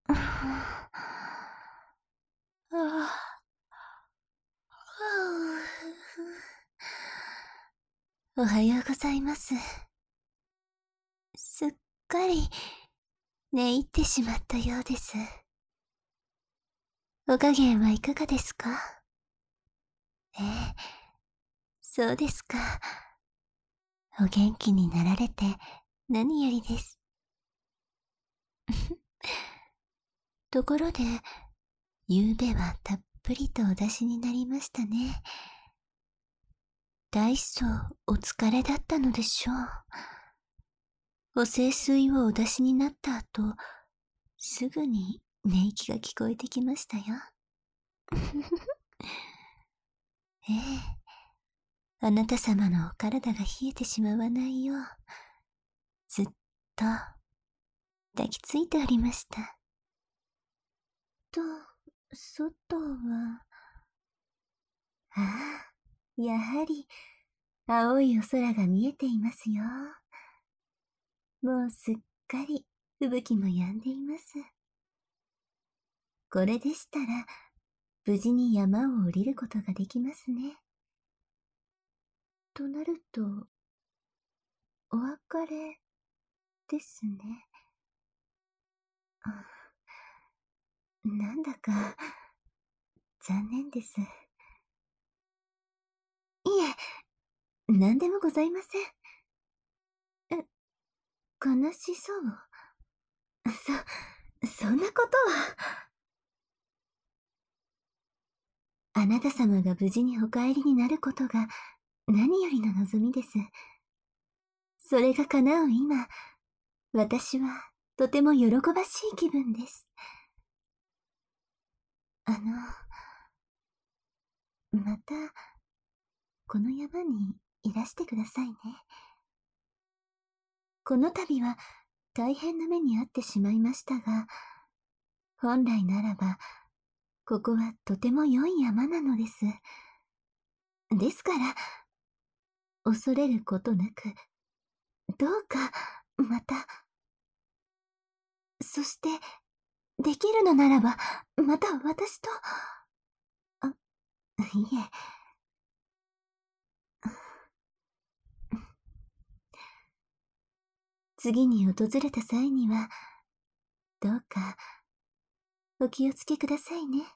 おはようございます。すっかり寝入ってしまったようです。お加減はいかがですか？ええ、そうですか。お元気になられて何よりです。ところで、ゆうべはたっぷりとお出しになりましたね。大層お疲れだったのでしょう。お清水をお出しになった後、すぐに寝息が聞こえてきましたよ。ええ、あなた様のお体が冷えてしまわないよう、ずっと抱きついておりました。と、外は、ああ、やはり青いお空が見えていますよ。もうすっかり吹雪も止んでいます。これでしたら、無事に山を降りることができますね。となると、お別れですね。なんだか、残念です。いえ、なんでもございません。悲しそう。そんなことは。あなた様が無事にお帰りになることが何よりの望みです。それが叶う今、私はとても喜ばしい気分です。また、この山にいらしてくださいね。この度は大変な目に遭ってしまいましたが、本来ならば、ここはとても良い山なのです。ですから、恐れることなく、どうか、また、そして、できるのならば、また私と、いえ、次に訪れた際には、どうか、お気をつけくださいね。